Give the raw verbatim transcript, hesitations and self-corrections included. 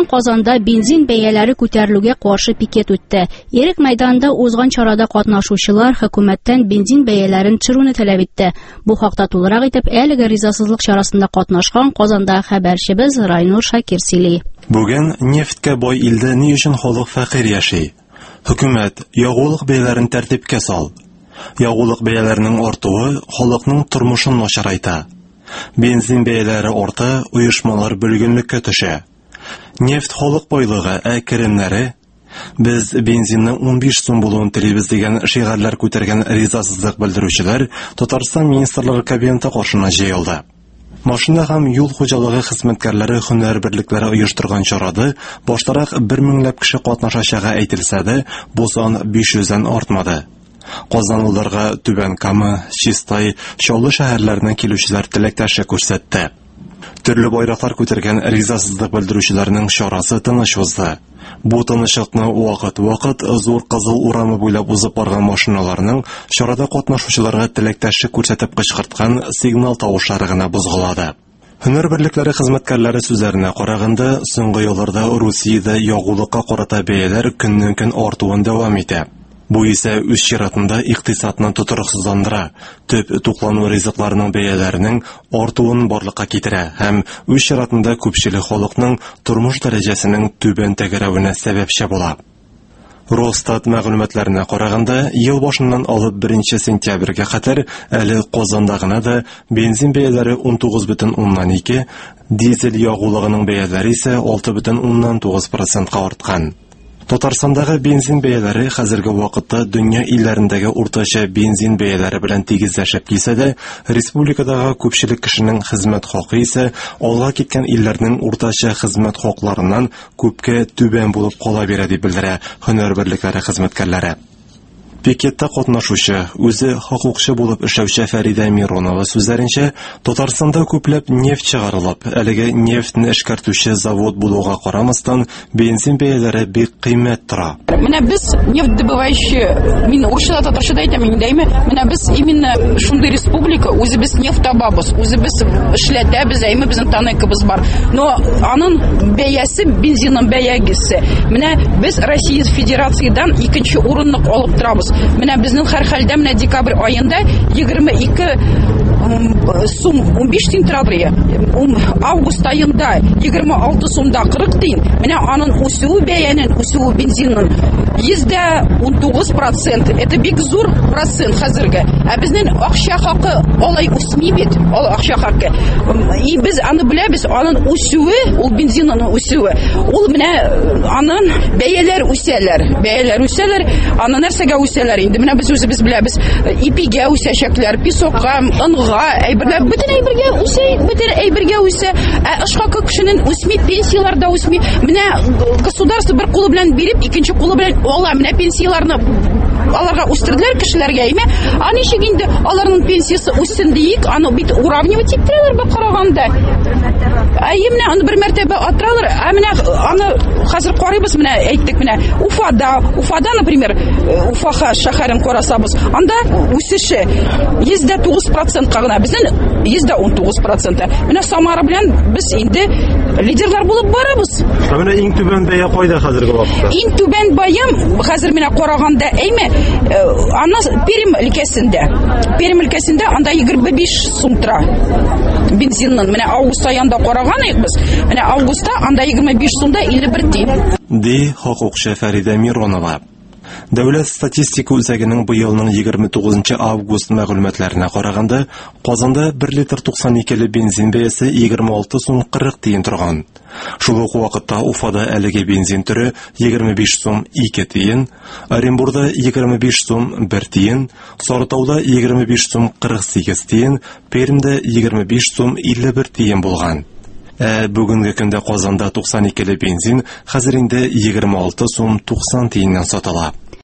Казанда бензин бәяләре күтәрелүгә каршы пикет үтте. Ерек мәйданында узган чарада катнашучылар хөкүмәттән бензин бәяләрен төшерүне таләп итте. Бу хакта тулырак итеп әлеге ризасызлык чарасында катнашкан Казанда хәбәрчебез Райнур Шакир сөйли. Бүген нефткә бай илдә ни өчен халык фәкыйрь яши? Хөкүмәт ягулык бәяләрен тәртипкә сал. Ягулык бәяләренең артуы халыкның тормышын начарайта. Бензин бәяләре арта, оешмалар бөлгенлеккә төшә. Нефт халык байлыгы, ә керемнәре? Без бензинның ун биш сум булуын телибез дигән шигарләр күтәргән ризасызлык белдерүчеләр Татарстан министрлыгы кабинеты каршына җыелды. Машина һәм юл хуҗалыгы хезмәткәрләре һөнәр берлекләре оештырган чарада баштарак бер меңләп кеше катнашачагы әйтелсә дә, бу сан биш йөздән артмады. Казанлыларга Түбән Кама, Чистай, Чаллы шәһәрләреннән килүчеләр теләктәшлек күрсәтте. Төрле байраклар күтәргән ризасызлык белдерүчеләрнең чарасы тыныч узды. Бу тынычлыкны вакыт-вакыт зур Кызыл урамы буйлап узып барган машиналарның чарада катнашучыларга теләктәшлек күрсәтеп кычкырткан сигнал тавышлары гына бозгылады. Һөнәр берлекләре хезмәткәрләре сүзләренә караганда, соңгы елларда Русиядә ягулыкка карата бәяләр көннән-көн артуын дәвам итә. Бу исә үз чиратында икътисадны тотрыксызландыра, төп туклану ризыкларының бәяләренең артуын барлыкка китерә һәм үз чиратында күпчелек халыкның тормыш дәрәҗәсенең түбән тәгәрәвенә сәбәпче була. Росстат мәгълүматларына караганда, ел башыннан алып беренче сентябрьгә кадәр әле Казанда гына да бензин бәяләре ун тугыз бөтен уннан ике, дизель ягулыгының бәяләре исә алты бөтен уннан тугыз процентка арткан. Татарстандагы бензин бәяләре хәзерге вакытта дөнья илләрендәге уртача бензин бәяләре белән тигезләшеп килсә дә, республикадагы күпчелек кешенең хезмәт хакы исә алга киткән илләрнең уртача хезмәт хакларыннан күпкә түбән булып кала бирә дип белдерә һөнәр берлекләре хезмәткәрләре. Пикетта катнашучы, үзе хокукчы булып эшләүче Фәридә Миронова сүзләренчә, Татарстанда күпләп нефть чыгарылып, әлеге нефтьне эшкәртүче завод булуга карамастан, бензин бәяләре бик кыйммәт тора. Менә без нефтьдобывающие, мин урысча татарчада әйтәм инде, менә без именно шундый республика, үзебез нефть табабыз, үзебез эшләтәбез, әйме безнең таныкыбыз бар. Но аның бәясе, бензинның бәягесе, менә без Россия Федерациядан икенче урынны алып торабыз. Менә безнең һәр хәлдә менә декабрь аенда егерме ике сум ун биш тиен торады. Август аенда егерме алты сумда кырык тиен. Менә аның үсүе бәянең, үсүе бензинның йөз ун тугыз процент. Это бик зур процент хәзерге. Ә безнең акча хакы алай үсми бит, ал акча хакы. И без аны беләбез, аның үсүе, ул бензинның үсүе. Ул менә аның бәяләр үсәләр, бәяләр үсәләр, аны нәрсәгә үсәләр инде. Менә без үзебез беләбез, ипигә үсәчәкләр, песокка, ынга, әйберләр, бөтен әйбергә үсә, бөтен әйбергә үсә. Ә эш хакы кешенең үсми, пенсияларда үсми. Менә государство бер кулы белән биреп, икенче кулы белән ала. Менә пенсияларны аларга үстерделәр кешеләргә, әйме. Аны ничек инде аларның пенсиясе үссен диек, аны бит уравнивать иттерәләр бу караганда. Әйме, аны бер мәртәбә атралар. Ә менә аны хәзер карыйбыз, менә әйттек, менә Уфада, Уфада, например, Уфа шәһәрен карасабыз, анда үсеше йөз тугыз процентка гына, безнең йөз ун тугыз процент. Менә Самара белән без инде лидерлар булып барабыз. Менә иң түбән бәя кайда хәзерге вакытта? Иң түбән бәя хәзер менә караганда, әйме, аны Пермь өлкәсендә. Пермь өлкәсендә анда егерме биш сум тора. Бензинның менә август аенда караган идек без. Менә августта анда егерме биш сумда илле бер тиен. Ди хокукчы Фәридә Миронова. Дәүләт статистика үзәгенең быелның егерме тугызынчы август мәгълүматларына караганда, Казанда бер литр туксан икеле бензин бәясе егерме алты сум кырык тиен торган. Шул ук вакытта Уфада әлеге бензин түре егерме биш сум ике тиен, Оренбурда егерме биш сум бер тиен, Сарытауда егерме биш сум кырык сигез тиен, Пермьдә егерме биш сум илле бер тиен булган. Ә бүгенге көндә Казанда туксан икеле бензин хәзер инде егерме алты сум туксан тиеннән сатыла.